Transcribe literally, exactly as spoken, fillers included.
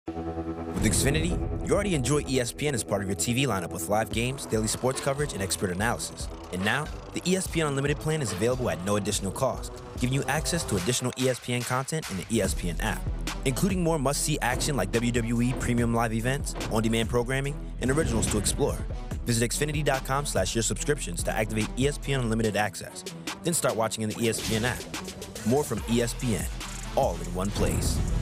With Xfinity, you already enjoy E S P N as part of your T V lineup with live games, daily sports coverage, and expert analysis. And now, the E S P N Unlimited plan is available at no additional cost, giving you access to additional E S P N content in the E S P N app, including more must-see action like W W E premium live events, on-demand programming, and originals to explore. Visit Xfinity.com slash your subscriptions to activate E S P N Unlimited access. Then start watching in the E S P N app. More from E S P N, all in one place.